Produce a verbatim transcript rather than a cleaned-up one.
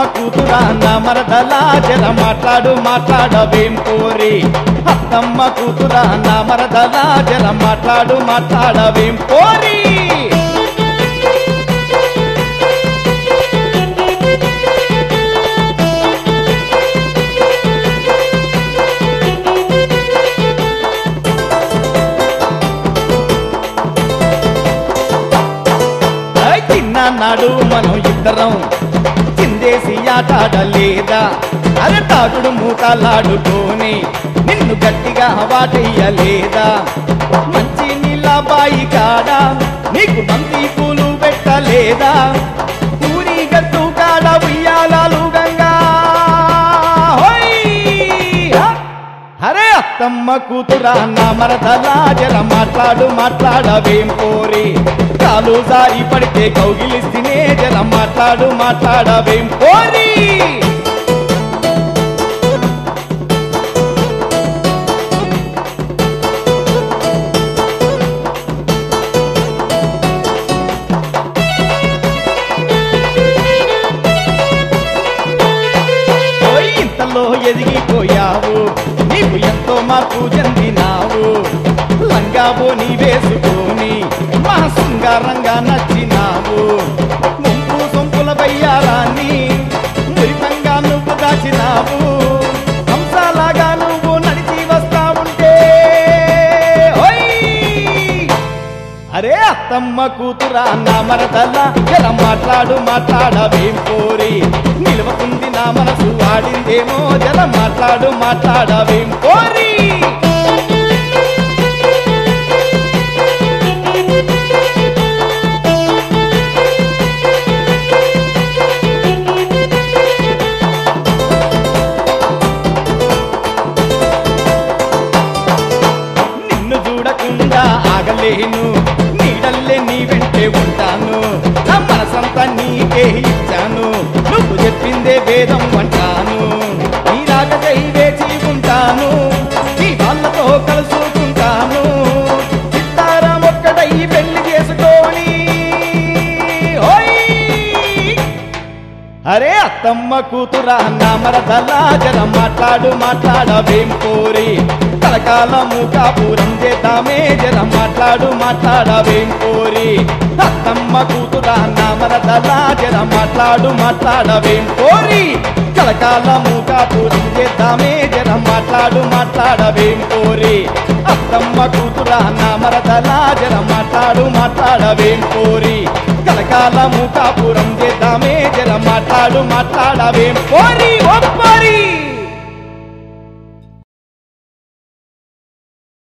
కూతురా నా మరదలా జర మాట్లాడు మాట్లాడవేం పోరి అత్తమ్మ కూతురా నా మరదలా జర మాట్లాడు మాట్లాడవేం పోరి నాడు మనం ఇద్దరం చిందేసి ఆటాడలేదా అరే తాగుడు మూటలాడుకొని నిన్ను గట్టిగా వాటయ్యలేదా మంచి నీళ్ళ బాయి కాడ నీకు బంతి పూలు పెట్టలేదా ఊరి గట్టు కాడ ఉయ్యాలాలు గంగా అరే అత్తమ్మ కూతురా నా మరదలా జర మాట్లాడు మాట్లాడవేం పోరి కాలు జారి పడితే కౌగిలిస్తేనే జర మాట్లాడు మాట్లాడవేం పోరి ఇంతలో ఎదిగిపోయావు నీకు ఎంతో మార్పు చెందినావు లంగాబో నీ వేసుకొని మా శృంగారంగా నచ్చినావు ముంపు సొంపుల బయ్యారాన్ని మురితంగా నువ్వు దాచినావు హంసలాగా నువ్వు నడిచి వస్తా ఉంటే అరే అత్తమ్మ కూతురా నా మరదలా జర మాట్లాడు మాట్లాడవేం పోరి నిలవకుంది నా మనసు ఆడిందేమో జర మాట్లాడు మాట్లాడవేం పోరి నిన్ను చూడకుండా ఆగలేను నీడల్లే నీ వెంటే ఉంటాను నా మనసంతా నీకే ఇచ్చాను నువ్వు చెప్పిందే వేదం అంటాను నీ రాకకై వేచి ఉంటాను నీ వాళ్ళతో కలుసుకుంటాను చిత్తారం ఒక్కడై పెళ్లి చేసుకొని అరే అత్తమ్మ కూతురా నా మరదలా జర మాట్లాడు మాట్లాడవేం పోరి కలకాలము కాపురం చేద్దామే జర మాట్లాడు మాట్లాడవేం పోరి అత్తమ్మ కూతురా నా మరదలా జర మాట్లాడు మాట్లాడవేం పోరి కలకాలము కాపురం చేద్దామే జర మాట్లాడు మాట్లాడవేం పోరి అత్తమ్మ కూతురా నా మరదలా జర మాట్లాడు మాట్లాడవేం పోరి కలకాలము కాపురం చేద్దామే జర మాట్లాడు మాట్లాడవేం పోరి ఒప్పరి